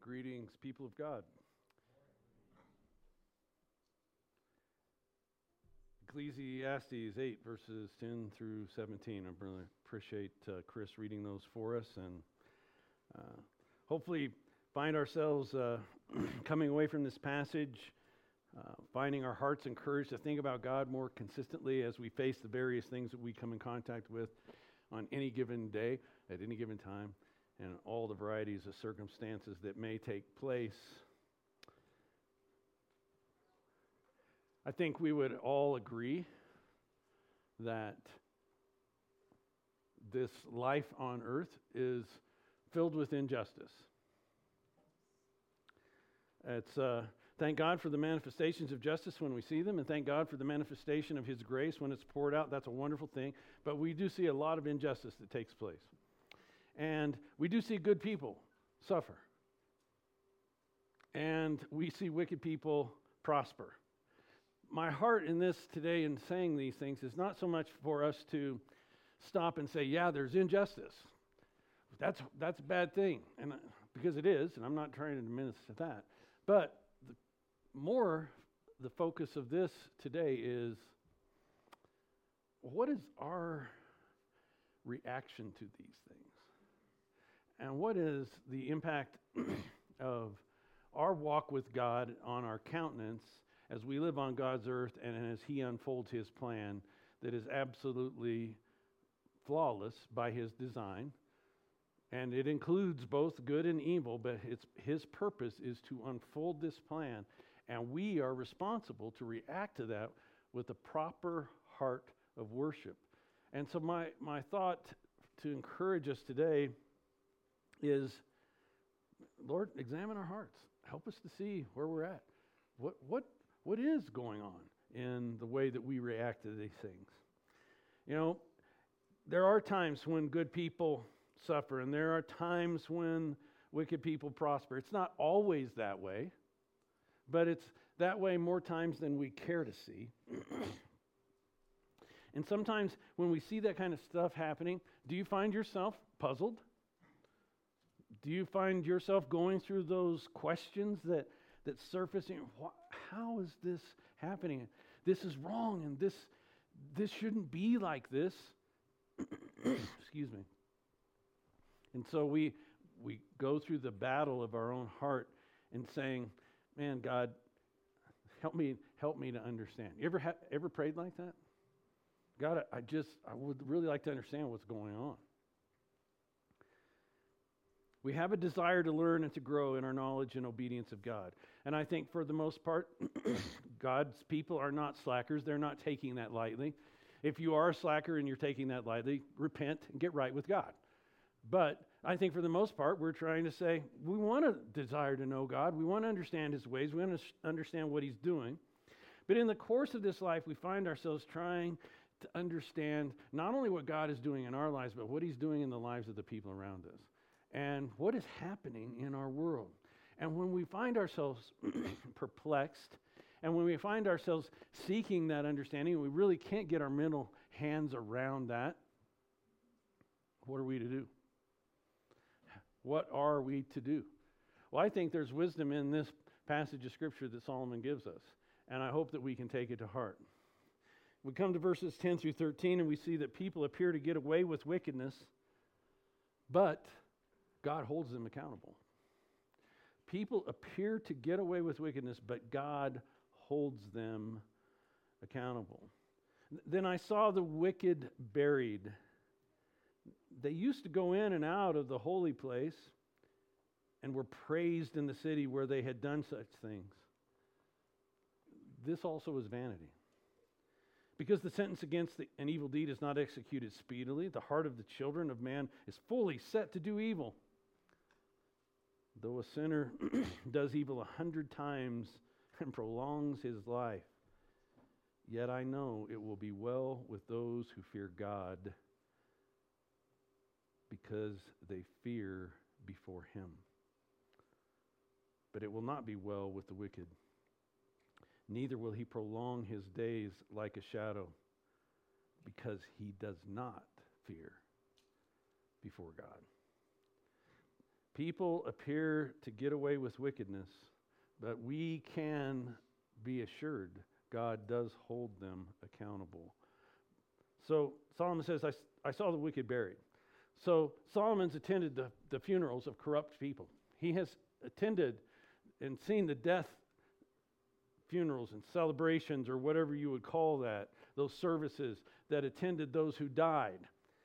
Greetings, people of God. Ecclesiastes 8, verses 10 through 17. I really appreciate Chris reading those for us, and hopefully find ourselves coming away from this passage, finding our hearts encouraged to think about God more consistently as we face the various things that we come in contact with on any given day, at any given time, and all the varieties of circumstances that may take place. I think we would all agree that this life on earth is filled with injustice. It's thank God for the manifestations of justice when we see them, and thank God for the manifestation of His grace when it's poured out. That's a wonderful thing. But we do see a lot of injustice that takes place. And we do see good people suffer. And we see wicked people prosper. My heart in this today in saying these things is not so much for us to stop and say, yeah, there's injustice. That's a bad thing, and because it is, and I'm not trying to diminish that. But the focus of this today is, what is our reaction to these things? And what is the impact of our walk with God on our countenance as we live on God's earth and as He unfolds His plan that is absolutely flawless by His design? And it includes both good and evil, but His purpose is to unfold this plan, and we are responsible to react to that with a proper heart of worship. And so my thought to encourage us today is, Lord, examine our hearts. Help us to see where we're at. What is going on in the way that we react to these things? You know, there are times when good people suffer, and there are times when wicked people prosper. It's not always that way, but it's that way more times than we care to see. And sometimes when we see that kind of stuff happening, do you find yourself puzzled? Do you find yourself going through those questions that surface? How is this happening? This is wrong, and this shouldn't be like this. Excuse me. And so we go through the battle of our own heart and saying, man, God, help me to understand. You ever prayed like that? God, I would really like to understand what's going on. We have a desire to learn and to grow in our knowledge and obedience of God. And I think for the most part, God's people are not slackers. They're not taking that lightly. If you are a slacker and you're taking that lightly, repent and get right with God. But I think for the most part, we're trying to say, we want to desire to know God. We want to understand His ways. We want to understand what He's doing. But in the course of this life, we find ourselves trying to understand not only what God is doing in our lives, but what He's doing in the lives of the people around us. And what is happening in our world. And when we find ourselves perplexed, and when we find ourselves seeking that understanding, we really can't get our mental hands around that, what are we to do? What are we to do? Well, I think there's wisdom in this passage of Scripture that Solomon gives us, and I hope that we can take it to heart. We come to verses 10 through 13, and we see that people appear to get away with wickedness, but God holds them accountable. People appear to get away with wickedness, but God holds them accountable. Then I saw the wicked buried. They used to go in and out of the holy place and were praised in the city where they had done such things. This also is vanity. Because the sentence against an evil deed is not executed speedily, the heart of the children of man is fully set to do evil. Though a sinner does evil 100 times and prolongs his life, yet I know it will be well with those who fear God, because they fear before Him. But it will not be well with the wicked. Neither will he prolong his days like a shadow, because he does not fear before God. People appear to get away with wickedness, but we can be assured God does hold them accountable. So Solomon says, I saw the wicked buried. So Solomon's attended the funerals of corrupt people. He has attended and seen the death funerals and celebrations, or whatever you would call that, those services that attended those who died.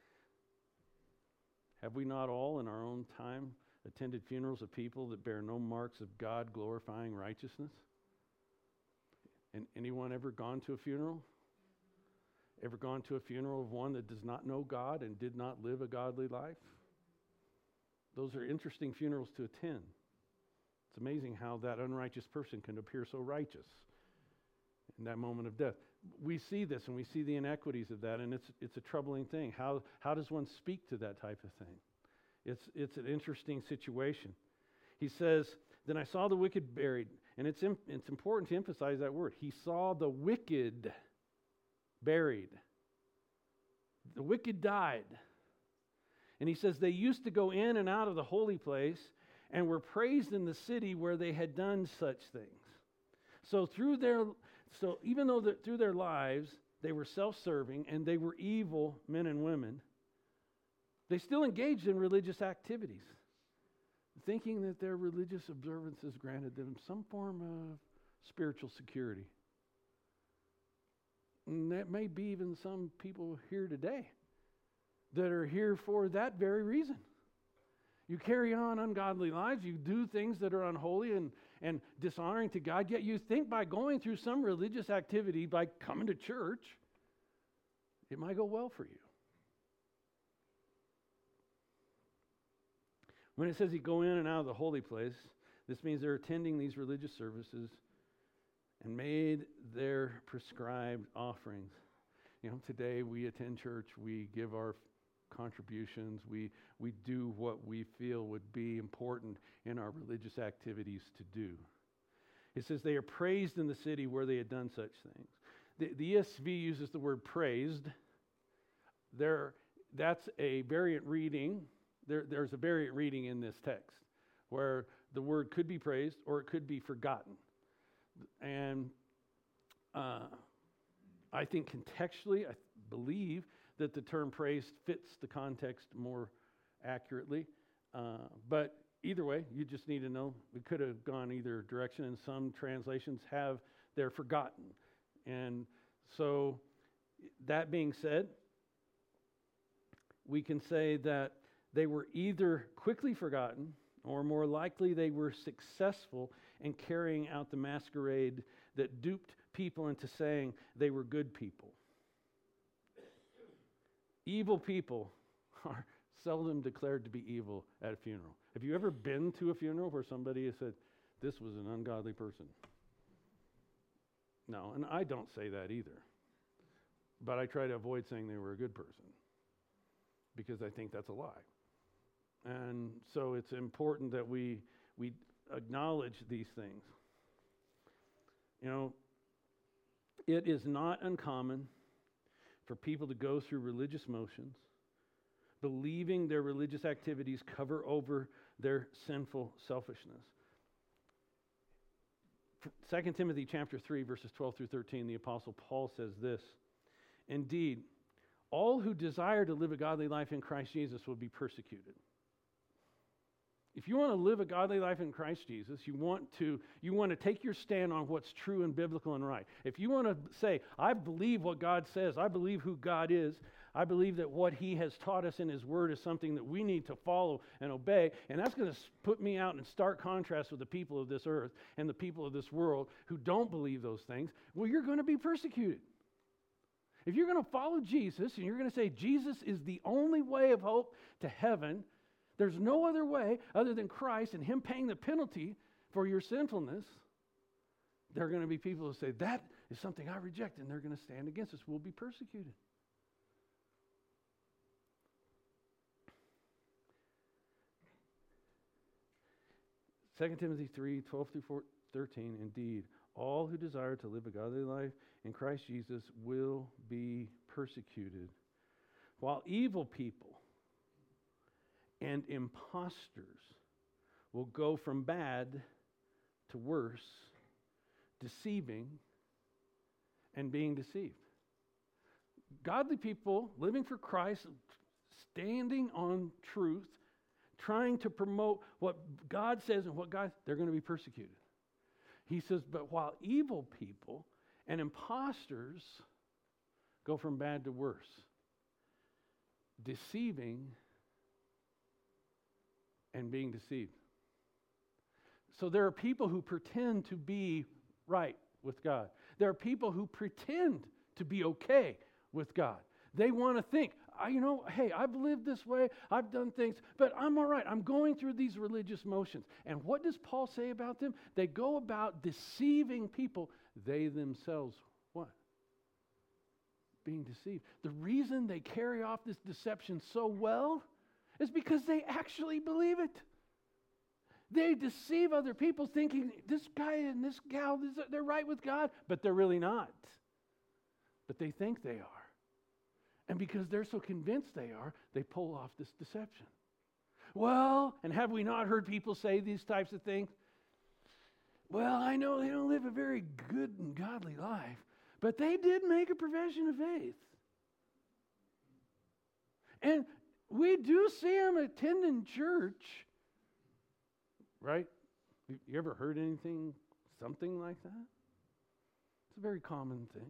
Have we not all in our own time attended funerals of people that bear no marks of God glorifying righteousness? And anyone ever gone to a funeral? Ever gone to a funeral of one that does not know God and did not live a godly life? Those are interesting funerals to attend. It's amazing how that unrighteous person can appear so righteous in that moment of death. We see this and we see the inequities of that, and it's a troubling thing. How does one speak to that type of thing? It's an interesting situation. He says, then I saw the wicked buried, and it's important to emphasize that word. He saw the wicked buried. The wicked died. And he says they used to go in and out of the holy place and were praised in the city where they had done such things. So even though through their lives they were self-serving and they were evil men and women, they still engaged in religious activities, thinking that their religious observances granted them some form of spiritual security. And that may be even some people here today that are here for that very reason. You carry on ungodly lives, you do things that are unholy and dishonoring to God, yet you think by going through some religious activity, by coming to church, it might go well for you. When it says you go in and out of the holy place, this means they're attending these religious services and made their prescribed offerings. You know, today we attend church, we give our contributions, we do what we feel would be important in our religious activities to do. It says they are praised in the city where they had done such things. The ESV uses the word praised. That's a variant reading. There's a variant reading in this text where the word could be praised or it could be forgotten. And I think contextually, I believe that the term praised fits the context more accurately. But either way, you just need to know we could have gone either direction, and some translations have they're forgotten. And so that being said, we can say that they were either quickly forgotten or more likely they were successful in carrying out the masquerade that duped people into saying they were good people. Evil people are seldom declared to be evil at a funeral. Have you ever been to a funeral where somebody has said, this was an ungodly person? No, and I don't say that either. But I try to avoid saying they were a good person because I think that's a lie. And so it's important that we acknowledge these things. You know, it is not uncommon for people to go through religious motions, believing their religious activities cover over their sinful selfishness. 2 Timothy chapter 3, verses 12 through 13, the Apostle Paul says this, indeed, all who desire to live a godly life in Christ Jesus will be persecuted. If you want to live a godly life in Christ Jesus, you want to take your stand on what's true and biblical and right. If you want to say, I believe what God says, I believe who God is, I believe that what He has taught us in His Word is something that we need to follow and obey, and that's going to put me out in stark contrast with the people of this earth and the people of this world who don't believe those things, well, you're going to be persecuted. If you're going to follow Jesus and you're going to say Jesus is the only way of hope to heaven, there's no other way other than Christ and Him paying the penalty for your sinfulness, there are going to be people who say, that is something I reject, and they're going to stand against us. We'll be persecuted. Second Timothy 3, 12 through 13, indeed, all who desire to live a godly life in Christ Jesus will be persecuted, while evil people and impostors will go from bad to worse, deceiving and being deceived. Godly people living for Christ, standing on truth, trying to promote what God says and what God, they're going to be persecuted. He says, but while evil people and imposters go from bad to worse, deceiving and being deceived. So there are people who pretend to be right with God. There are people who pretend to be okay with God. They want to think, hey, I've lived this way, I've done things, but I'm all right. I'm going through these religious motions. And what does Paul say about them? They go about deceiving people. They themselves, what? Being deceived. The reason they carry off this deception so well is because they actually believe it. They deceive other people thinking this guy and this gal, they're right with God, but they're really not. But they think they are. And because they're so convinced they are, they pull off this deception. Well, and have we not heard people say these types of things? Well, I know they don't live a very good and godly life, but they did make a profession of faith. And we do see them attending church, right? You ever heard something like that? It's a very common thing.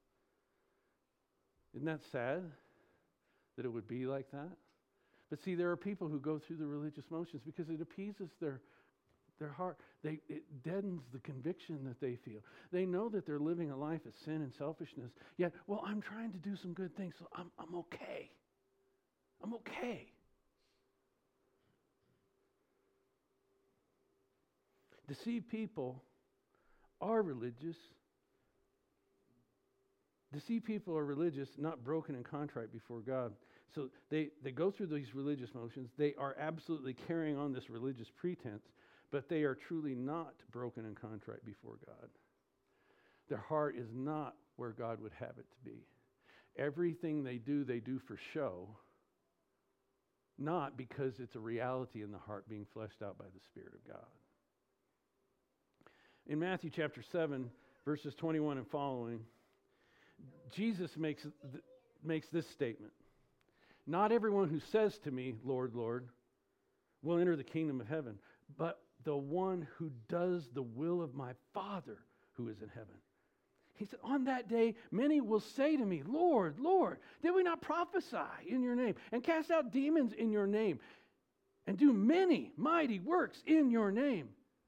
Isn't that sad that it would be like that? But see, there are people who go through the religious motions because it appeases their heart. It deadens the conviction that they feel. They know that they're living a life of sin and selfishness. Yet, well, I'm trying to do some good things, so I'm okay. I'm okay. Deceived people are religious. Deceived people are religious, not broken and contrite before God. So they go through these religious motions. They are absolutely carrying on this religious pretense, but they are truly not broken and contrite before God. Their heart is not where God would have it to be. Everything they do for show, not because it's a reality in the heart being fleshed out by the Spirit of God. In Matthew chapter 7, verses 21 and following, Jesus makes this statement. Not everyone who says to me, Lord, Lord, will enter the kingdom of heaven, but the one who does the will of my Father who is in heaven. He said, on that day, many will say to me, Lord, Lord, did we not prophesy in your name and cast out demons in your name and do many mighty works in your name?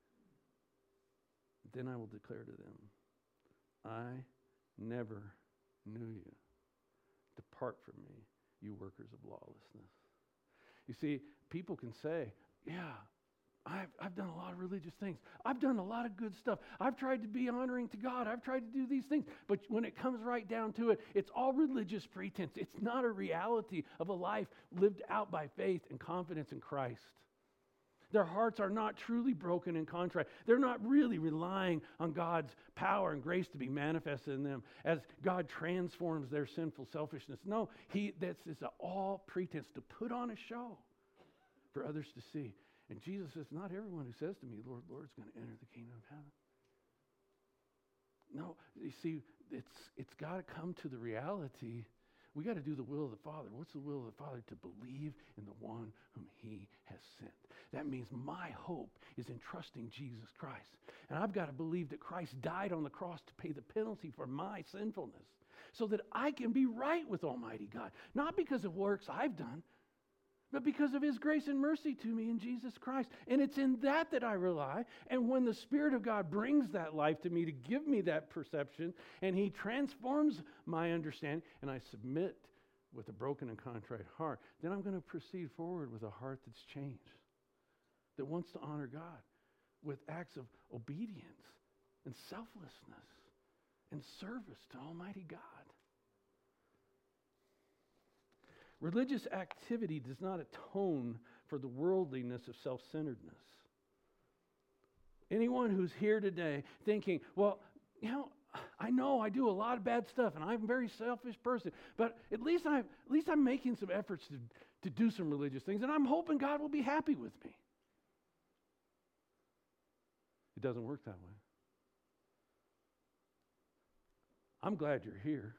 Then I will declare to them, I never knew you. Depart from me, you workers of lawlessness. You see, people can say, yeah, I've done a lot of religious things. I've done a lot of good stuff. I've tried to be honoring to God. I've tried to do these things. But when it comes right down to it, it's all religious pretense. It's not a reality of a life lived out by faith and confidence in Christ. Their hearts are not truly broken and contrite. They're not really relying on God's power and grace to be manifested in them as God transforms their sinful selfishness. No, this is all pretense to put on a show for others to see. And Jesus says, not everyone who says to me, Lord, Lord, is going to enter the kingdom of heaven. No, you see, it's got to come to the reality. We got to do the will of the Father. What's the will of the Father? To believe in the one whom he has sent. That means my hope is in trusting Jesus Christ. And I've got to believe that Christ died on the cross to pay the penalty for my sinfulness so that I can be right with Almighty God. Not because of works I've done, but because of his grace and mercy to me in Jesus Christ. And it's in that I rely. And when the Spirit of God brings that life to me to give me that perception, and he transforms my understanding, and I submit with a broken and contrite heart, then I'm going to proceed forward with a heart that's changed, that wants to honor God with acts of obedience and selflessness and service to Almighty God. Religious activity does not atone for the worldliness of self-centeredness. Anyone who's here today thinking, well, I know I do a lot of bad stuff and I'm a very selfish person, but at least I'm making some efforts to do some religious things, and I'm hoping God will be happy with me. It doesn't work that way. I'm glad you're here.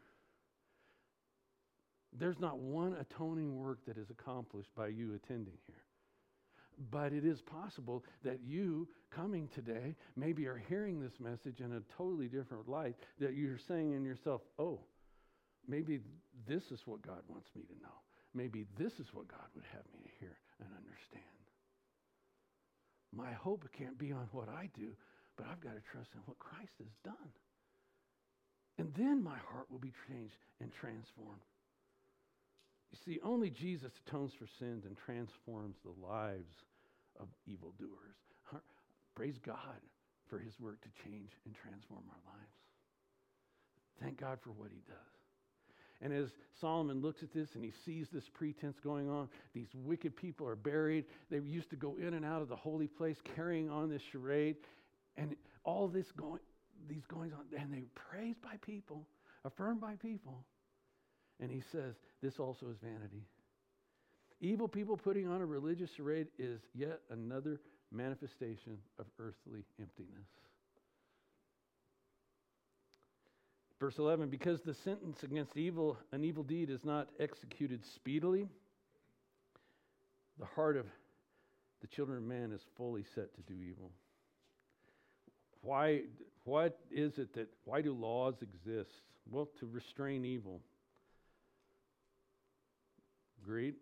There's not one atoning work that is accomplished by you attending here. But it is possible that you coming today maybe are hearing this message in a totally different light, that you're saying in yourself, oh, maybe this is what God wants me to know. Maybe this is what God would have me to hear and understand. My hope can't be on what I do, but I've got to trust in what Christ has done. And then my heart will be changed and transformed. You see, only Jesus atones for sins and transforms the lives of evildoers. Praise God for his work to change and transform our lives. Thank God for what he does. And as Solomon looks at this and he sees this pretense going on, these wicked people are buried. They used to go in and out of the holy place carrying on this charade. And all this these goings on, and they're praised by people, affirmed by people. And he says, this also is vanity. Evil people putting on a religious charade is yet another manifestation of earthly emptiness. Verse 11, because the sentence against an evil deed is not executed speedily, the heart of the children of man is fully set to do evil. Why do laws exist? Well, to restrain evil. Agreed?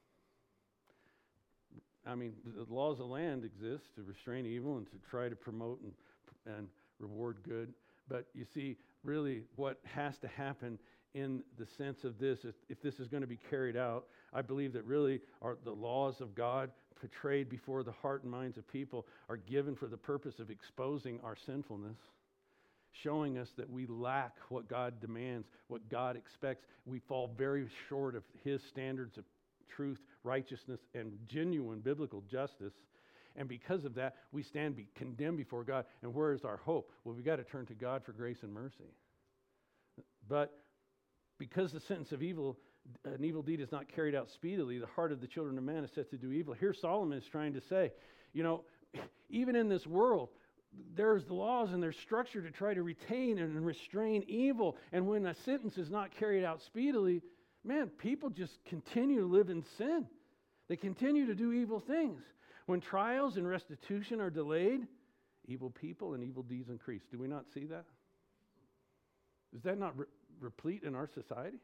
I mean, the laws of land exist to restrain evil and to try to promote and reward good. But you see, really what has to happen in the sense of this, if this is going to be carried out, I believe that really the laws of God portrayed before the heart and minds of people are given for the purpose of exposing our sinfulness, showing us that we lack what God demands, what God expects. We fall very short of his standards of truth, righteousness, and genuine biblical justice. And because of that, we stand condemned before God. And where is our hope? Well, we've got to turn to God for grace and mercy. But because the sentence of an evil deed is not carried out speedily, the heart of the children of man is set to do evil. Here Solomon is trying to say, even in this world, there's the laws and there's structure to try to retain and restrain evil. And when a sentence is not carried out speedily, man, people just continue to live in sin. They continue to do evil things. When trials and restitution are delayed, evil people and evil deeds increase. Do we not see that? Is that not replete in our society?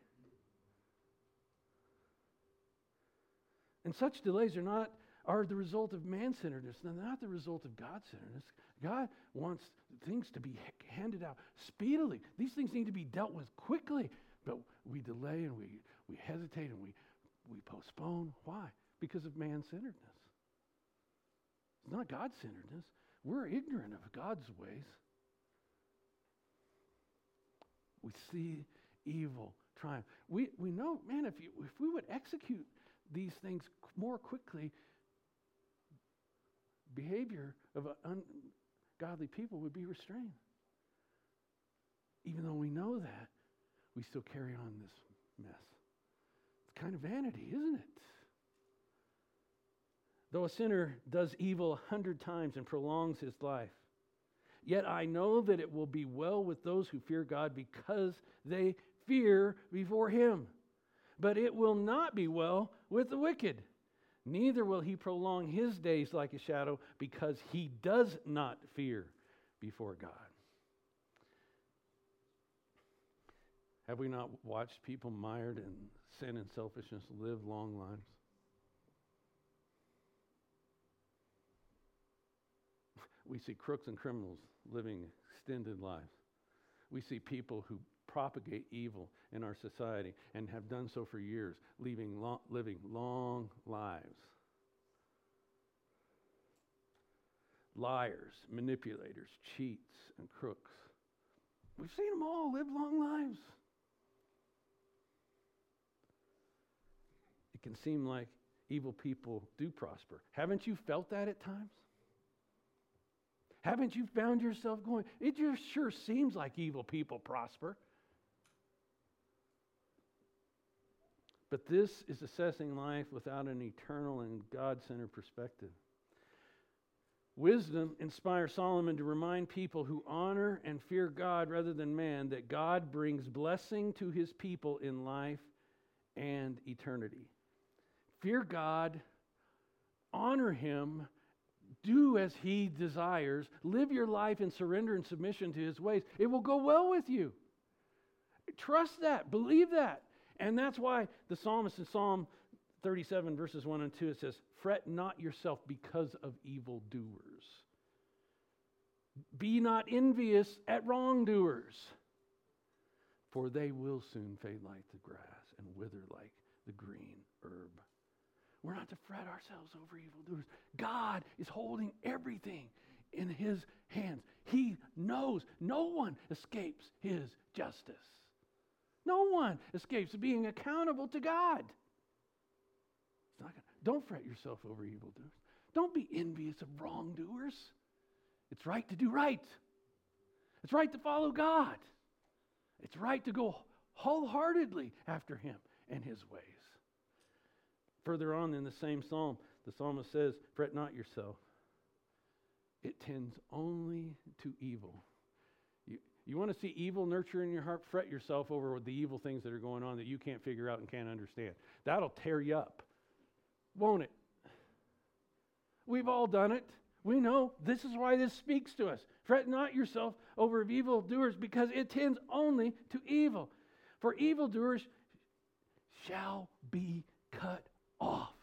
And such delays are the result of man-centeredness, and not the result of God-centeredness. God wants things to be handed out speedily. These things need to be dealt with quickly. But we delay and we hesitate and we postpone. Why? Because of man-centeredness. It's not God-centeredness. We're ignorant of God's ways. We see evil triumph. We know, man, if we would execute these things more quickly, behavior of ungodly people would be restrained. Even though we know that, we still carry on this mess. It's kind of vanity, isn't it? Though a sinner does evil 100 times and prolongs his life, yet I know that it will be well with those who fear God because they fear before him. But it will not be well with the wicked. Neither will he prolong his days like a shadow because he does not fear before God. Have we not watched people mired in sin and selfishness live long lives? We see crooks and criminals living extended lives. We see people who propagate evil in our society and have done so for years, living long lives. Liars, manipulators, cheats, and crooks. We've seen them all live long lives. It can seem like evil people do prosper. Haven't you felt that at times? Haven't you found yourself going, it just sure seems like evil people prosper. But this is assessing life without an eternal and God-centered perspective. Wisdom inspires Solomon to remind people who honor and fear God rather than man that God brings blessing to his people in life and eternity. Fear God, honor him, do as he desires, live your life in surrender and submission to his ways. It will go well with you. Trust that, believe that. And that's why the psalmist in Psalm 37 verses 1 and 2, it says, "Fret not yourself because of evildoers. Be not envious at wrongdoers, for they will soon fade like the grass and wither like the green herb." We're not to fret ourselves over evildoers. God is holding everything in his hands. He knows no one escapes his justice. No one escapes being accountable to God. Don't fret yourself over evildoers. Don't be envious of wrongdoers. It's right to do right. It's right to follow God. It's right to go wholeheartedly after him and his ways. Further on in the same psalm, the psalmist says, "Fret not yourself. It tends only to evil." You want to see evil nurture in your heart? Fret yourself over the evil things that are going on that you can't figure out and can't understand. That'll tear you up, won't it? We've all done it. We know this is why this speaks to us. Fret not yourself over evildoers, because it tends only to evil. For evildoers shall be cut off,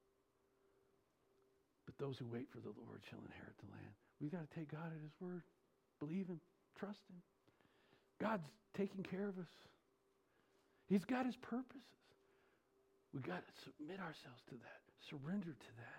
but those who wait for the Lord shall inherit the land. We've got to take God at his word. Believe him. Trust him. God's taking care of us. He's got his purposes. We've got to submit ourselves to that. Surrender to that.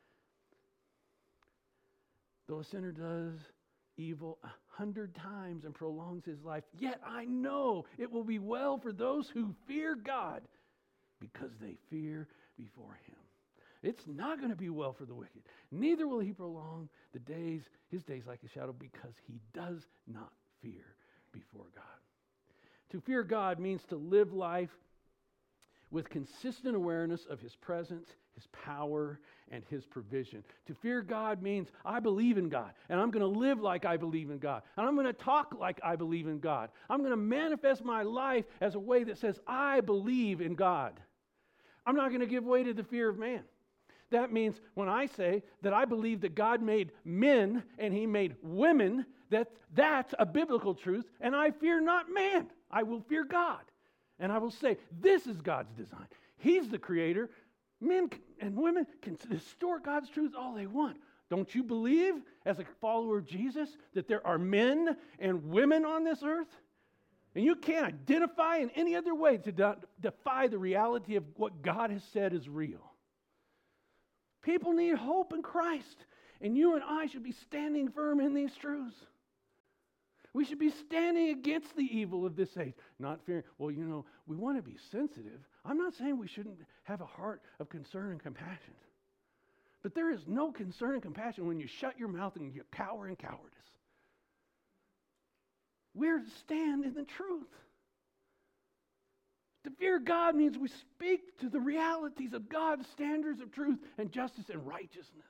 Though a sinner does evil 100 times and prolongs his life, yet I know it will be well for those who fear God, because they fear before him. It's not going to be well for the wicked. Neither will he prolong his days like a shadow, because he does not fear before God. To fear God means to live life with consistent awareness of his presence, his power, and his provision. To fear God means I believe in God, and I'm going to live like I believe in God, and I'm going to talk like I believe in God. I'm going to manifest my life as a way that says I believe in God. I'm not going to give way to the fear of man. That means when I say that I believe that God made men and he made women, that's a biblical truth, and I fear not man. I will fear God. And I will say, this is God's design. He's the creator. Men and women can distort God's truth all they want. Don't you believe, as a follower of Jesus, that there are men and women on this earth? And you can't identify in any other way to defy the reality of what God has said is real. People need hope in Christ, and you and I should be standing firm in these truths. We should be standing against the evil of this age, not fearing, we want to be sensitive. I'm not saying we shouldn't have a heart of concern and compassion. But there is no concern and compassion when you shut your mouth and you cower in cowardice. We're to stand in the truth. To fear God means we speak to the realities of God's standards of truth and justice and righteousness.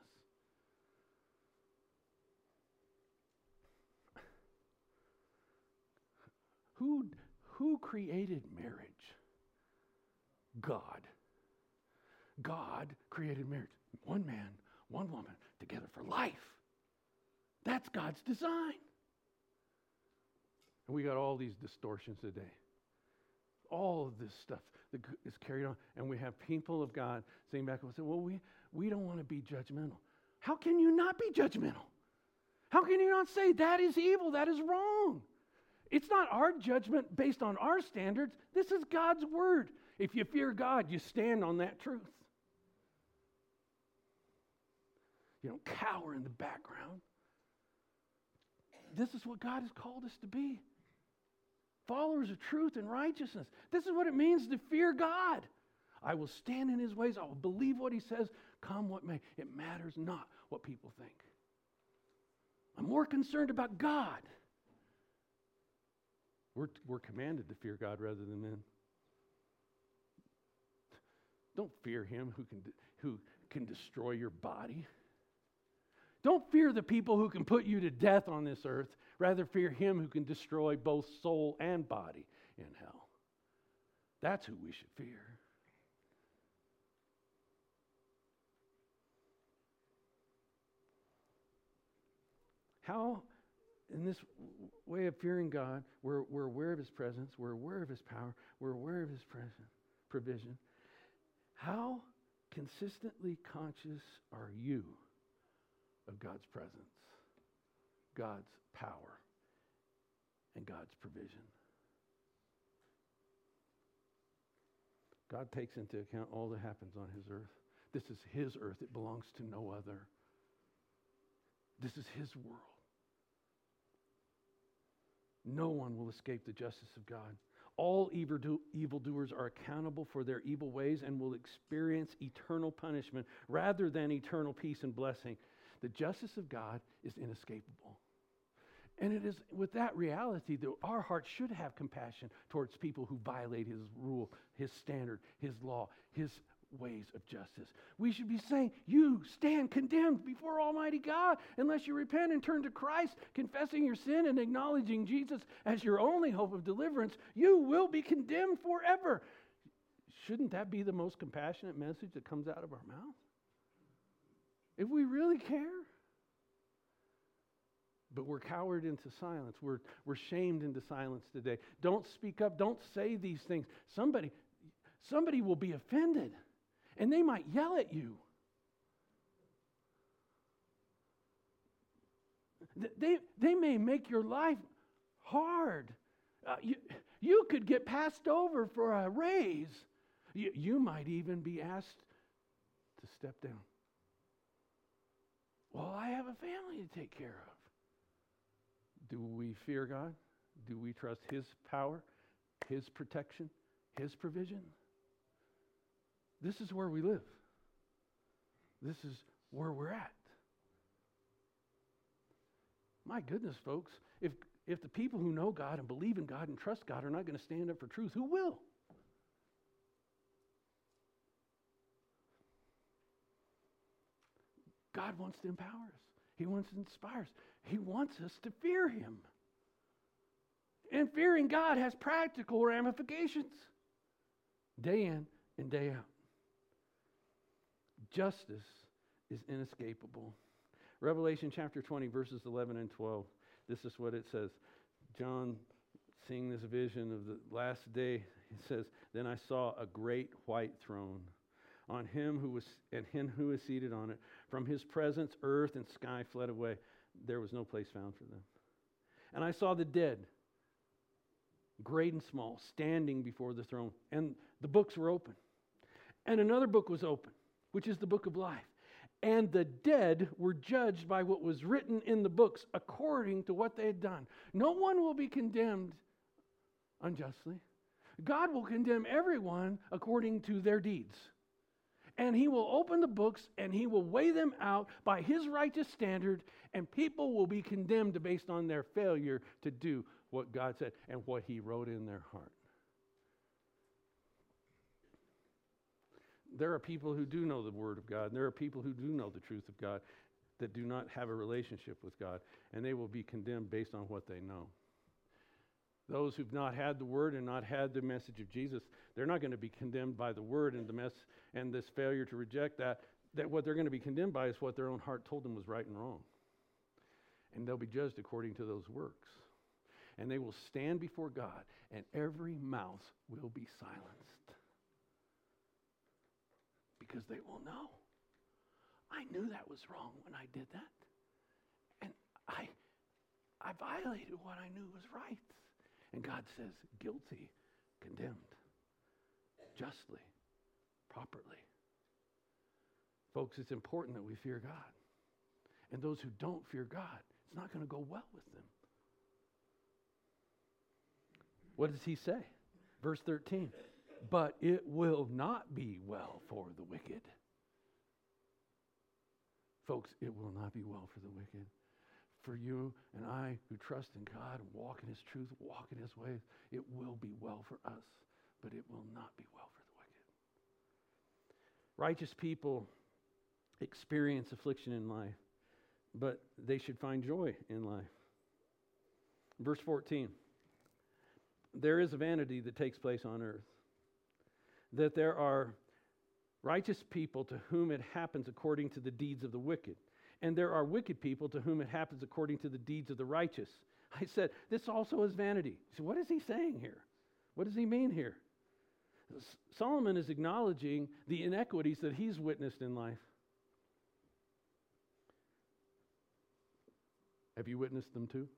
Who created marriage? God. God created marriage. One man, one woman, together for life. That's God's design. And we got all these distortions today. All of this stuff that is carried on. And we have people of God saying back and saying, we don't want to be judgmental. How can you not be judgmental? How can you not say that is evil, that is wrong? It's not our judgment based on our standards. This is God's word. If you fear God, you stand on that truth. You don't cower in the background. This is what God has called us to be. Followers of truth and righteousness. This is what it means to fear God. I will stand in his ways. I will believe what he says, come what may. It matters not what people think. I'm more concerned about God. We're commanded to fear God rather than men. Don't fear him who can destroy your body. Don't fear the people who can put you to death on this earth. Rather fear him who can destroy both soul and body in hell. That's who we should fear. How, in this way of fearing God, we're aware of his presence, we're aware of his power, we're aware of his provision. How consistently conscious are you of God's presence, God's power, and God's provision? God takes into account all that happens on his earth. This is his earth. It belongs to no other. This is his world. No one will escape the justice of God. All evildoers are accountable for their evil ways and will experience eternal punishment rather than eternal peace and blessing. The justice of God is inescapable. And it is with that reality that our hearts should have compassion towards people who violate his rule, his standard, his law, his ways of justice. We should be saying, you stand condemned before Almighty God unless you repent and turn to Christ, confessing your sin and acknowledging Jesus as your only hope of deliverance. You will be condemned forever. Shouldn't that be the most compassionate message that comes out of our mouth? If we really care. But we're cowered into silence. We're shamed into silence today. Don't speak up. Don't say these things. Somebody will be offended, and they might yell at you. They may make your life hard. You could get passed over for a raise. You might even be asked to step down. Well, I have a family to take care of. Do we fear God? Do we trust his power, his protection, his provision? This is where we live. This is where we're at. My goodness, folks, if the people who know God and believe in God and trust God are not going to stand up for truth, who will? God wants to empower us. He wants to inspire us. He wants us to fear him. And fearing God has practical ramifications. Day in and day out. Justice is inescapable. Revelation chapter 20, verses 11 and 12. This is what it says. John, seeing this vision of the last day, he says, "Then I saw a great white throne. On him who was seated on it. From his presence, earth and sky fled away. There was no place found for them. And I saw the dead, great and small, standing before the throne. And the books were open. And another book was open, which is the book of life. And the dead were judged by what was written in the books according to what they had done. No one will be condemned unjustly. God will condemn everyone according to their deeds. And he will open the books and he will weigh them out by his righteous standard, and people will be condemned based on their failure to do what God said and what he wrote in their heart. There are people who do know the Word of God, and there are people who do know the truth of God that do not have a relationship with God, and they will be condemned based on what they know. Those who've not had the Word and not had the message of Jesus, they're not going to be condemned by the Word and and this failure to reject that what they're going to be condemned by is what their own heart told them was right and wrong. And they'll be judged according to those works. And they will stand before God, and every mouth will be silenced. Because they will know. I knew that was wrong when I did that. And I violated what I knew was right. And God says, guilty, condemned, justly, properly. Folks, it's important that we fear God. And those who don't fear God, it's not going to go well with them. What does he say? Verse 13. But it will not be well for the wicked. Folks, it will not be well for the wicked. For you and I who trust in God and walk in his truth, walk in his ways, it will be well for us, but it will not be well for the wicked. Righteous people experience affliction in life. but they should find joy in life. Verse 14. There is a vanity that takes place on earth, that there are righteous people to whom it happens according to the deeds of the wicked, and there are wicked people to whom it happens according to the deeds of the righteous. I said, this also is vanity. So what is he saying here? What does he mean here? Solomon is acknowledging the inequities that he's witnessed in life. Have you witnessed them too?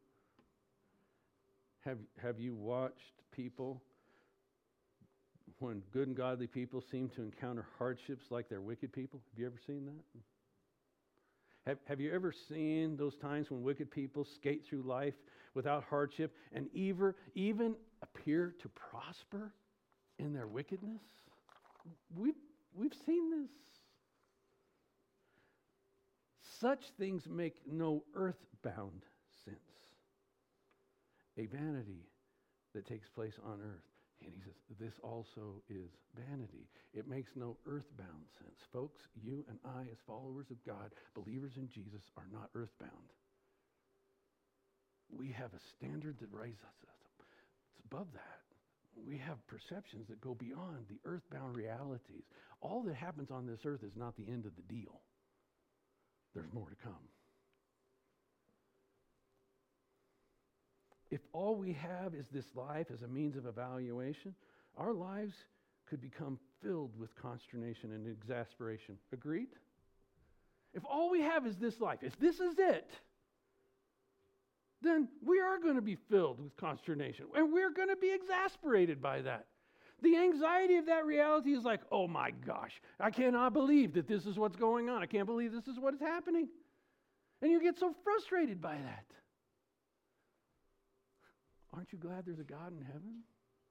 Have you watched people, when good and godly people seem to encounter hardships like they're wicked people? Have you ever seen that? Have you ever seen those times when wicked people skate through life without hardship and even appear to prosper in their wickedness? We've seen this. Such things make no earthbound sense. A vanity that takes place on earth. And he says, this also is vanity. It makes no earthbound sense. Folks, you and I, as followers of God, believers in Jesus, are not earthbound. We have a standard that raises us. It's above that. We have perceptions that go beyond the earthbound realities. All that happens on this earth is not the end of the deal. There's more to come. If all we have is this life as a means of evaluation, our lives could become filled with consternation and exasperation. Agreed? If all we have is this life, if this is it, then we are going to be filled with consternation, and we're going to be exasperated by that. The anxiety of that reality is like, oh my gosh, I cannot believe that this is what's going on. I can't believe this is what is happening. And you get so frustrated by that. Aren't you glad there's a God in heaven?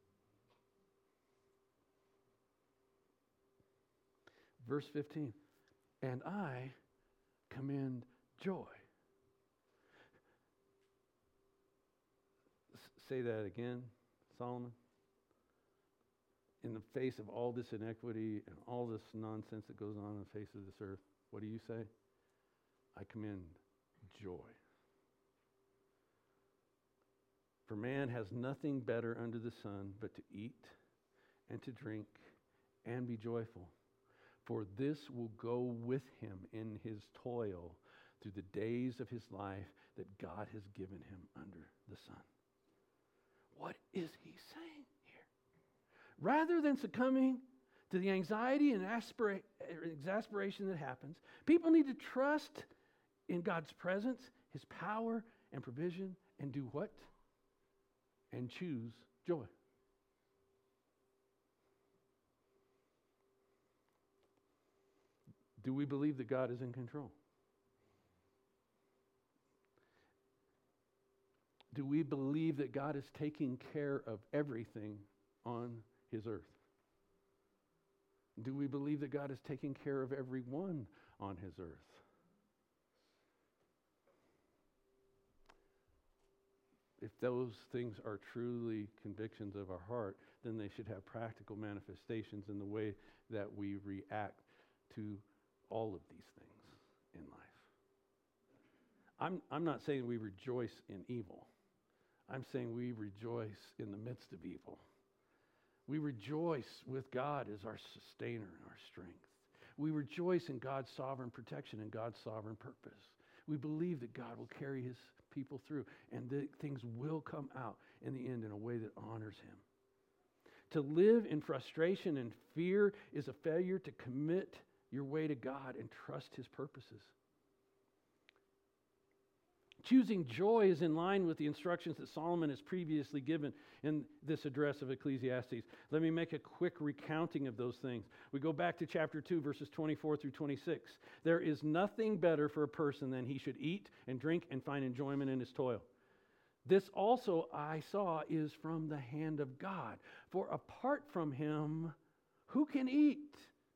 Verse 15, and I commend joy. Say that again, Solomon. In the face of all this inequity and all this nonsense that goes on the face of this earth, what do you say? I commend joy. For man has nothing better under the sun but to eat and to drink and be joyful. For this will go with him in his toil through the days of his life that God has given him under the sun. What is he saying here? Rather than succumbing to the anxiety and exasperation that happens, people need to trust in God's presence, his power and provision, and do what? And choose joy. Do we believe that God is in control? Do we believe that God is taking care of everything on his earth? Do we believe that God is taking care of everyone on his earth? If those things are truly convictions of our heart, then they should have practical manifestations in the way that we react to all of these things in life. I'm not saying we rejoice in evil. I'm saying we rejoice in the midst of evil. We rejoice with God as our sustainer and our strength. We rejoice in God's sovereign protection and God's sovereign purpose. We believe that God will carry his people through and that things will come out in the end in a way that honors him. To live in frustration and fear is a failure to commit your way to God and trust his purposes. Choosing joy is in line with the instructions that Solomon has previously given in this address of Ecclesiastes. Let me make a quick recounting of those things. We go back to chapter 2, verses 24 through 26. There is nothing better for a person than he should eat and drink and find enjoyment in his toil. This also I saw is from the hand of God. For apart from him, who can eat?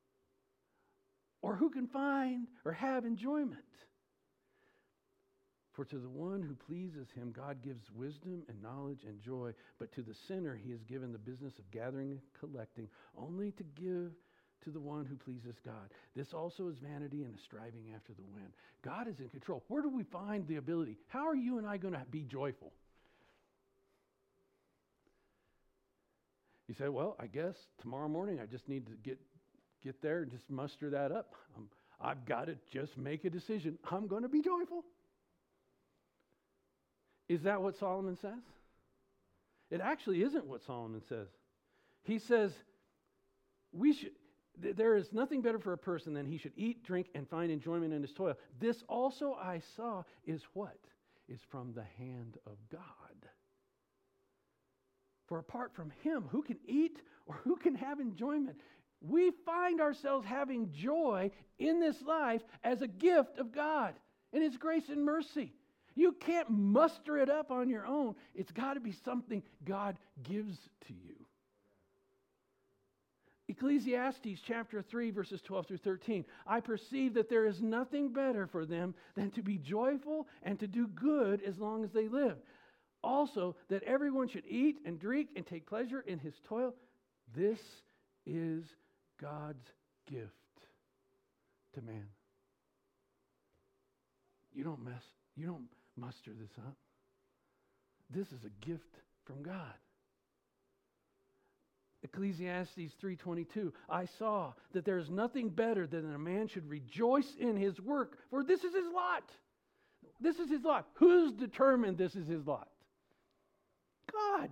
Or who can find or have enjoyment? For to the one who pleases him, God gives wisdom and knowledge and joy. But to the sinner, he has given the business of gathering and collecting, only to give to the one who pleases God. This also is vanity and a striving after the wind. God is in control. Where do we find the ability? How are you and I going to be joyful? You say, well, I guess tomorrow morning I just need to get there and just muster that up. I've got to just make a decision. I'm going to be joyful. Is that what Solomon says? It actually isn't what Solomon says. He says, there is nothing better for a person than he should eat, drink, and find enjoyment in his toil. This also I saw is what? Is from the hand of God. For apart from him, who can eat or who can have enjoyment? We find ourselves having joy in this life as a gift of God and His grace and mercy. You can't muster it up on your own. It's got to be something God gives to you. Ecclesiastes chapter 3, verses 12 through 13. I perceive that there is nothing better for them than to be joyful and to do good as long as they live. Also, that everyone should eat and drink and take pleasure in his toil. This is God's gift to man. You don't muster this up. This is a gift from God. Ecclesiastes 3:22. I saw that there is nothing better than that a man should rejoice in his work, for this is his lot. This is his lot. Who's determined this is his lot? God.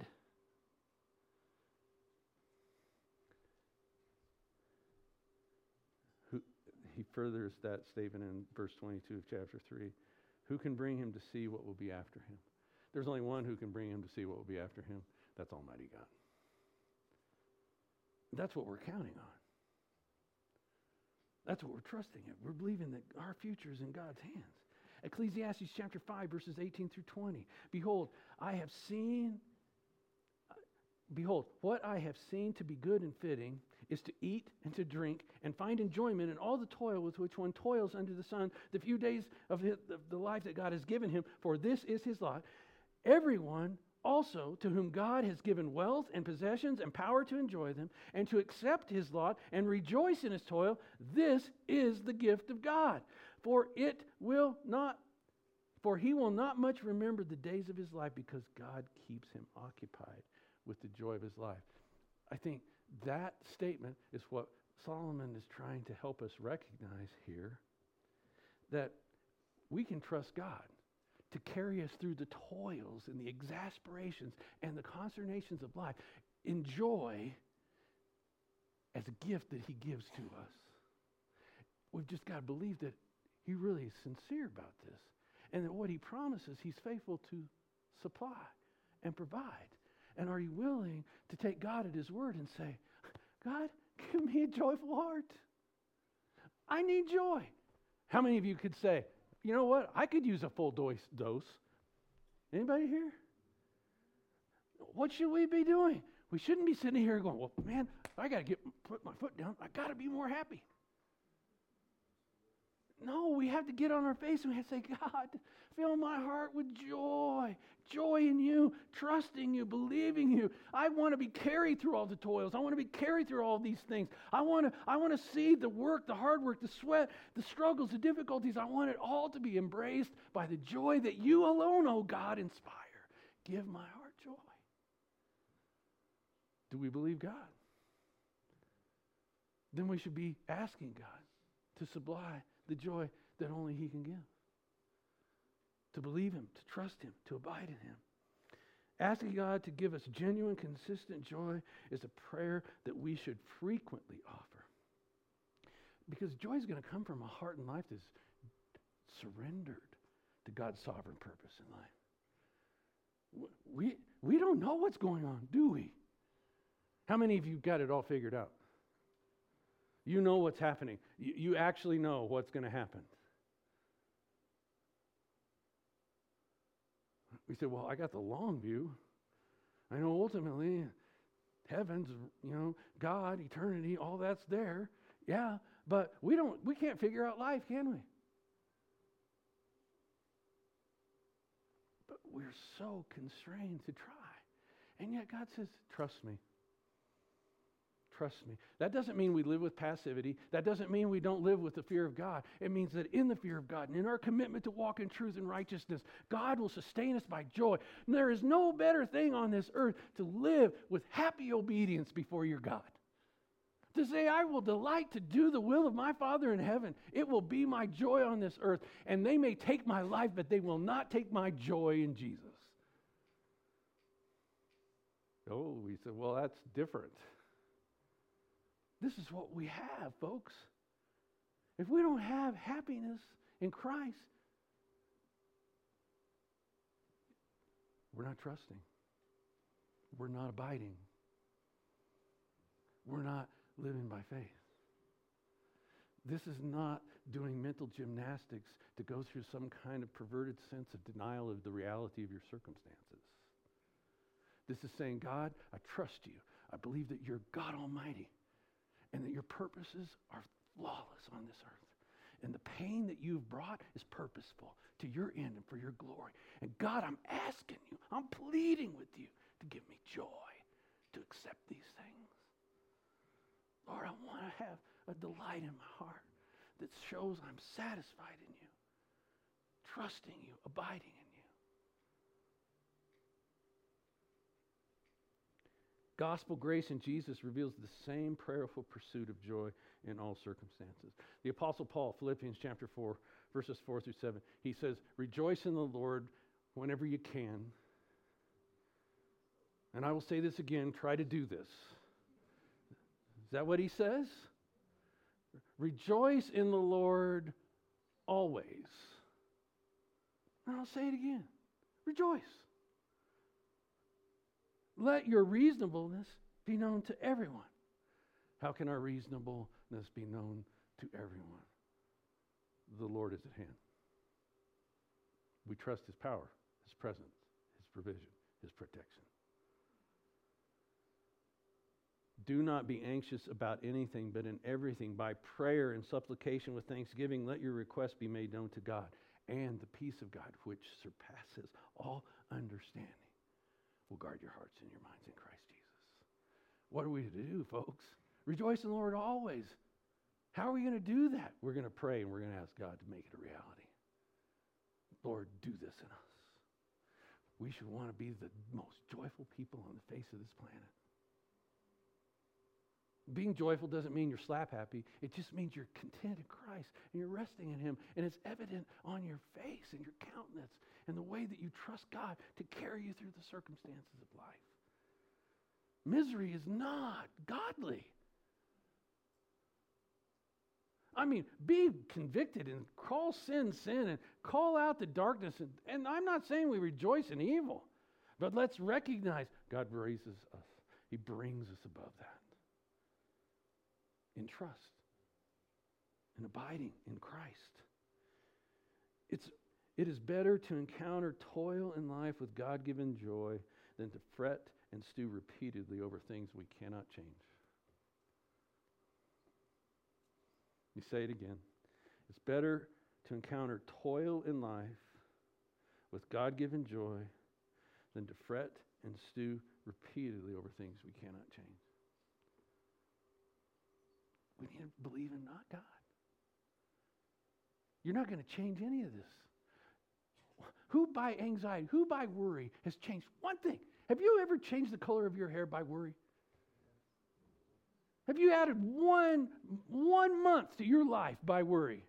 He furthers that statement in verse 22 of chapter 3. Who can bring him to see what will be after him? There's only one who can bring him to see what will be after him. That's Almighty God. That's what we're counting on. That's what we're trusting in. We're believing that our future is in God's hands. Ecclesiastes chapter 5, verses 18 through 20. Behold, what I have seen to be good and fitting is to eat and to drink and find enjoyment in all the toil with which one toils under the sun, the few days of the life that God has given him, for this is his lot. Everyone also to whom God has given wealth and possessions and power to enjoy them and to accept his lot and rejoice in his toil, this is the gift of God. For he will not much remember the days of his life because God keeps him occupied with the joy of his life. I think that statement is what Solomon is trying to help us recognize here, that we can trust God to carry us through the toils and the exasperations and the consternations of life in joy as a gift that he gives to us. We've just got to believe that he really is sincere about this and that what he promises, he's faithful to supply and provide. And are you willing to take God at his word and say, God, give me a joyful heart. I need joy. How many of you could say, you know what? I could use a full dose. Anybody here? What should we be doing? We shouldn't be sitting here going, well, man, I got to put my foot down. I got to be more happy. No, we have to get on our face and we have to say, God, fill my heart with joy. Joy in you, trusting you, believing you. I want to be carried through all the toils. I want to be carried through all these things. I want to see the work, the hard work, the sweat, the struggles, the difficulties. I want it all to be embraced by the joy that you alone, oh God, inspire. Give my heart joy. Do we believe God? Then we should be asking God to supply the joy that only he can give. To believe him, to trust him, to abide in him. Asking God to give us genuine, consistent joy is a prayer that we should frequently offer. Because joy is going to come from a heart and life that's surrendered to God's sovereign purpose in life. We don't know what's going on, do we? How many of you got it all figured out? You know what's happening. You actually know what's going to happen. We say, well, I got the long view. I know ultimately heavens, God, eternity, all that's there. Yeah, but we can't figure out life, can we? But we're so constrained to try. And yet God says, trust me. Trust me. That doesn't mean we live with passivity. That doesn't mean we don't live with the fear of God. It means that in the fear of God and in our commitment to walk in truth and righteousness, God will sustain us by joy. And there is no better thing on this earth to live with happy obedience before your God. To say, I will delight to do the will of my Father in heaven. It will be my joy on this earth. And they may take my life, but they will not take my joy in Jesus. Oh, we said, well, that's different. This is what we have, folks. If we don't have happiness in Christ, we're not trusting. We're not abiding. We're not living by faith. This is not doing mental gymnastics to go through some kind of perverted sense of denial of the reality of your circumstances. This is saying, God, I trust you. I believe that you're God Almighty and that your purposes are flawless on this earth. And the pain that you've brought is purposeful to your end and for your glory. And God, I'm asking you, I'm pleading with you to give me joy to accept these things. Lord, I want to have a delight in my heart that shows I'm satisfied in you, trusting you, abiding in you. Gospel grace in Jesus reveals the same prayerful pursuit of joy in all circumstances. The Apostle Paul, Philippians chapter 4, verses 4 through 7, he says, rejoice in the Lord whenever you can. And I will say this again, try to do this. Is that what he says? Rejoice in the Lord always. And I'll say it again. Rejoice. Let your reasonableness be known to everyone. How can our reasonableness be known to everyone? The Lord is at hand. We trust His power, His presence, His provision, His protection. Do not be anxious about anything, but in everything, by prayer and supplication with thanksgiving, let your requests be made known to God. And the peace of God, which surpasses all understanding, will guard your hearts and your minds in Christ Jesus. What are we to do, folks? Rejoice in the Lord always. How are we going to do that? We're going to pray and we're going to ask God to make it a reality. Lord, do this in us. We should want to be the most joyful people on the face of this planet. Being joyful doesn't mean you're slap happy. It just means you're content in Christ and you're resting in Him. And it's evident on your face and your countenance and the way that you trust God to carry you through the circumstances of life. Misery is not godly. I mean, be convicted and call sin, sin, and call out the darkness. And I'm not saying we rejoice in evil, but let's recognize God raises us. He brings us above that. In trust, in abiding in Christ. It is better to encounter toil in life with God-given joy than to fret and stew repeatedly over things we cannot change. You say it again. It's better to encounter toil in life with God-given joy than to fret and stew repeatedly over things we cannot change. We need to believe in not God. You're not going to change any of this. Who by anxiety, who by worry has changed one thing? Have you ever changed the color of your hair by worry? Have you added one month to your life by worry?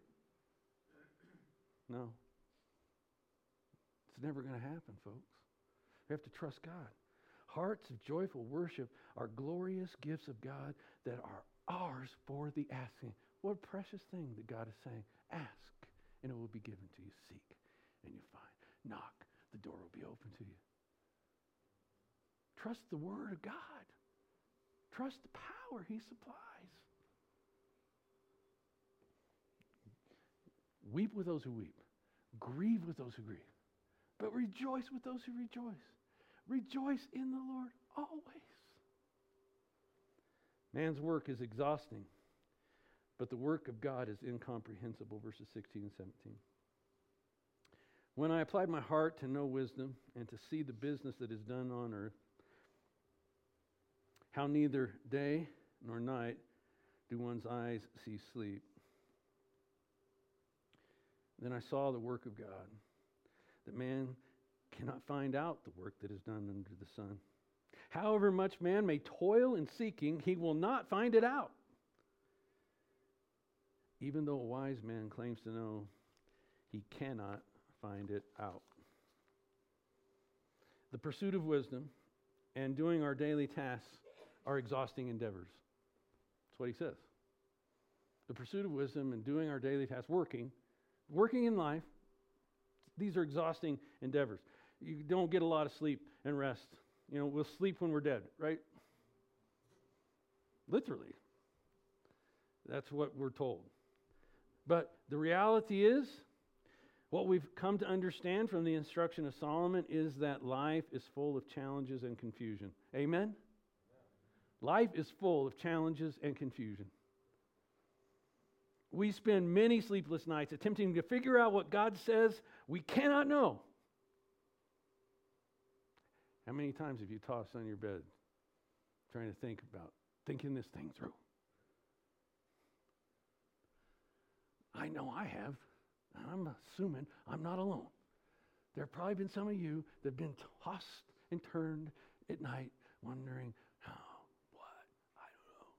No. It's never going to happen, folks. We have to trust God. Hearts of joyful worship are glorious gifts of God that are ours for the asking. What a precious thing that God is saying. Ask, and it will be given to you. Seek, and you find. Knock, the door will be open to you. Trust the Word of God. Trust the power He supplies. Weep with those who weep. Grieve with those who grieve. But rejoice with those who rejoice. Rejoice in the Lord always. Man's work is exhausting, but the work of God is incomprehensible, verses 16 and 17. When I applied my heart to know wisdom and to see the business that is done on earth, how neither day nor night do one's eyes see sleep. Then I saw the work of God, that man cannot find out the work that is done under the sun. However much man may toil in seeking, he will not find it out. Even though a wise man claims to know, he cannot find it out. The pursuit of wisdom and doing our daily tasks are exhausting endeavors. That's what he says. The pursuit of wisdom and doing our daily tasks, working in life, these are exhausting endeavors. You don't get a lot of sleep and rest. We'll sleep when we're dead, right? Literally. That's what we're told. But the reality is, what we've come to understand from the instruction of Solomon is that life is full of challenges and confusion. Amen? Life is full of challenges and confusion. We spend many sleepless nights attempting to figure out what God says we cannot know. How many times have you tossed on your bed trying to thinking this thing through? I know I have. And I'm assuming I'm not alone. There have probably been some of you that have been tossed and turned at night wondering, what? I don't know.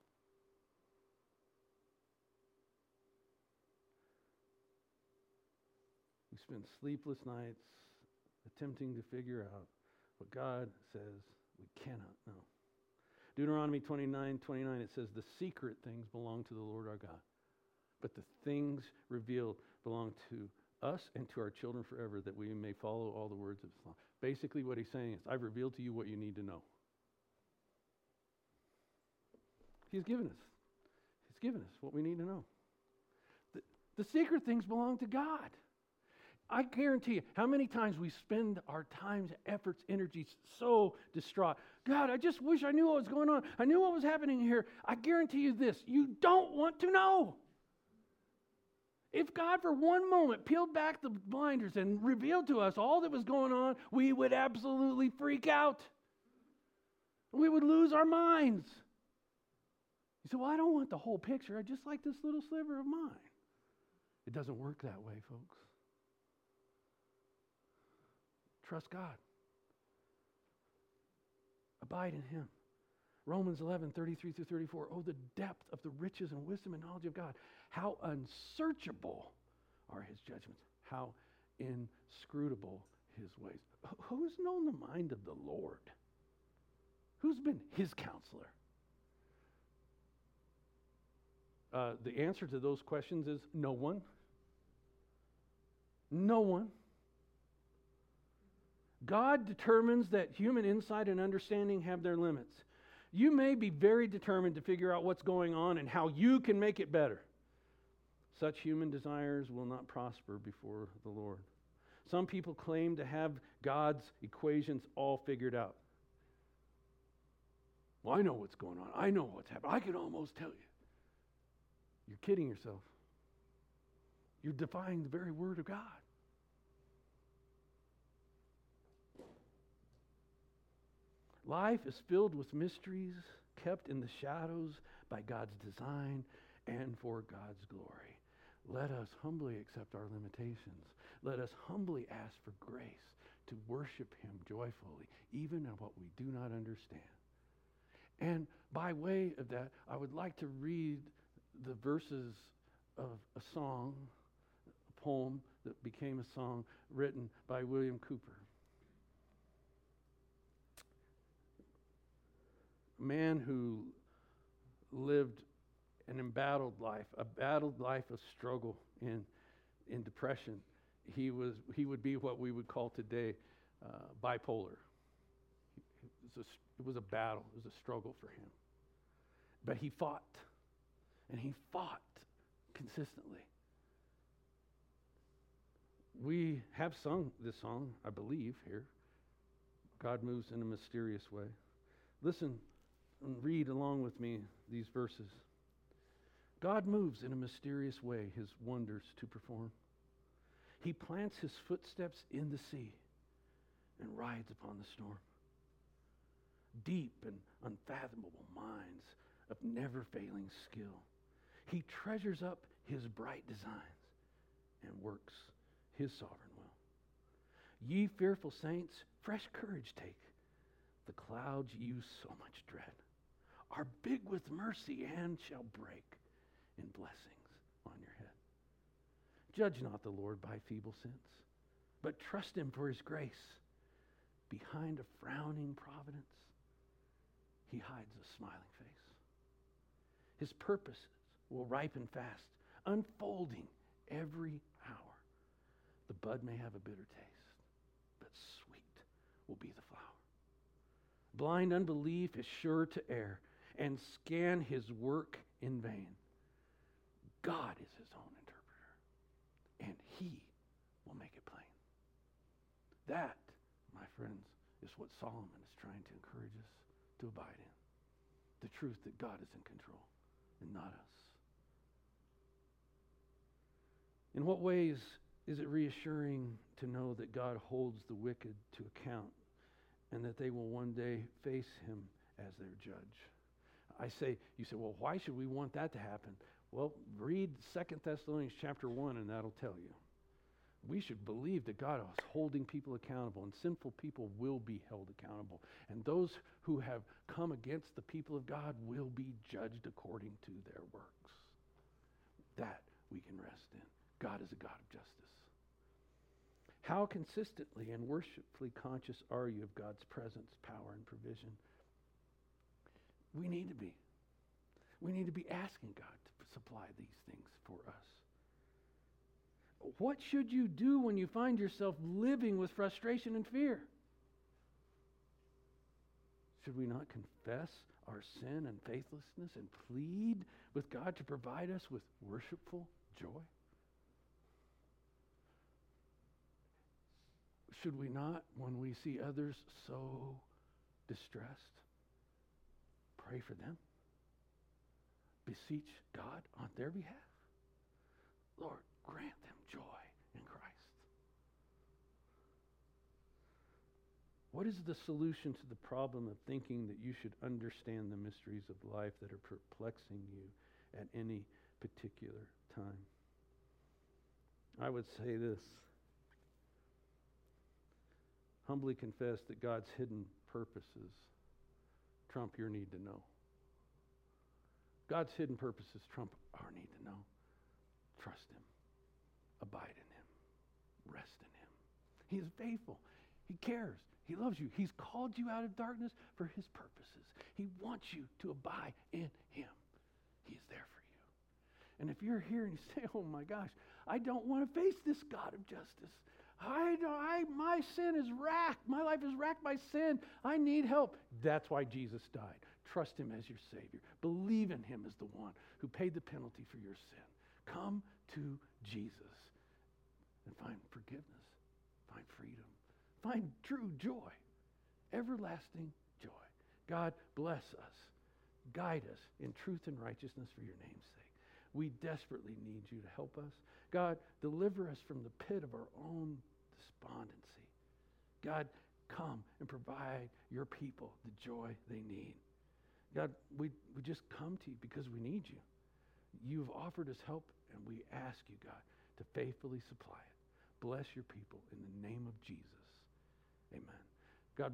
We spend sleepless nights attempting to figure out what God says we cannot know. Deuteronomy 29:29, it says, the secret things belong to the Lord our God, but the things revealed belong to us and to our children forever, that we may follow all the words of His law. Basically what he's saying is, I've revealed to you what you need to know. He's given us what we need to know. The secret things belong to God. I guarantee you, how many times we spend our times, efforts, energies so distraught. God, I just wish I knew what was going on. I knew what was happening here. I guarantee you this, you don't want to know. If God for one moment peeled back the blinders and revealed to us all that was going on, we would absolutely freak out. We would lose our minds. You say, well, I don't want the whole picture. I just like this little sliver of mine. It doesn't work that way, folks. Trust God. Abide in Him. Romans 11:33-34. Oh, the depth of the riches and wisdom and knowledge of God. How unsearchable are His judgments. How inscrutable His ways. Who's known the mind of the Lord? Who's been His counselor? The answer to those questions is no one. No one. God determines that human insight and understanding have their limits. You may be very determined to figure out what's going on and how you can make it better. Such human desires will not prosper before the Lord. Some people claim to have God's equations all figured out. Well, I know what's going on. I know what's happening. I can almost tell you. You're kidding yourself. You're defying the very word of God. Life is filled with mysteries kept in the shadows by God's design and for God's glory. Let us humbly accept our limitations. Let us humbly ask for grace to worship Him joyfully, even in what we do not understand. And by way of that, I would like to read the verses of a song, a poem that became a song written by William Cooper. A man who lived an embattled life, a battled life of struggle in depression. He would be what we would call today bipolar. It was a battle. It was a struggle for him. But he fought, and he fought consistently. We have sung this song, I believe, here. God moves in a mysterious way. Listen and read along with me these verses. God moves in a mysterious way His wonders to perform. He plants His footsteps in the sea and rides upon the storm. Deep and unfathomable minds of never-failing skill. He treasures up his bright designs and works his sovereign will. Ye fearful saints, fresh courage take. The clouds you so much dread are big with mercy and shall break in blessings on your head. Judge not the Lord by feeble sense, but trust him for his grace. Behind a frowning providence, he hides a smiling face. His purposes will ripen fast, unfolding every hour. The bud may have a bitter taste, but sweet will be the flower. Blind unbelief is sure to err and scan his work in vain. God is his own interpreter, and he will make it plain. That, my friends, is what Solomon is trying to encourage us to abide in. The truth that God is in control and not us. In what ways is it reassuring to know that God holds the wicked to account and that they will one day face him as their judge? You say, well, why should we want that to happen? Well, read 2 Thessalonians chapter 1 and that'll tell you. We should believe that God is holding people accountable, and sinful people will be held accountable. And those who have come against the people of God will be judged according to their works. That we can rest in. God is a God of justice. How consistently and worshipfully conscious are you of God's presence, power, and provision? We need to be. We need to be asking God to supply these things for us. What should you do when you find yourself living with frustration and fear? Should we not confess our sin and faithlessness and plead with God to provide us with worshipful joy? Should we not, when we see others so distressed, pray for them? Beseech God on their behalf? Lord, grant them joy in Christ. What is the solution to the problem of thinking that you should understand the mysteries of life that are perplexing you at any particular time? I would say this. Humbly confess that God's hidden purposes trump your need to know. God's hidden purposes trump our need to know. Trust him. Abide in him. Rest in him. He is faithful. He cares. He loves you. He's called you out of darkness for his purposes. He wants you to abide in him. He is there for you. And if you're here and you say, oh my gosh, I don't want to face this God of justice. My sin is racked. My life is racked by sin. I need help. That's why Jesus died. Trust him as your Savior. Believe in him as the one who paid the penalty for your sin. Come to Jesus and find forgiveness, find freedom, find true joy, everlasting joy. God bless us. Guide us in truth and righteousness for your name's sake. We desperately need you to help us. God, deliver us from the pit of our own despondency. God, come and provide your people the joy they need. God, we just come to you because we need you. You've offered us help, and we ask you, God, to faithfully supply it. Bless your people in the name of Jesus. Amen.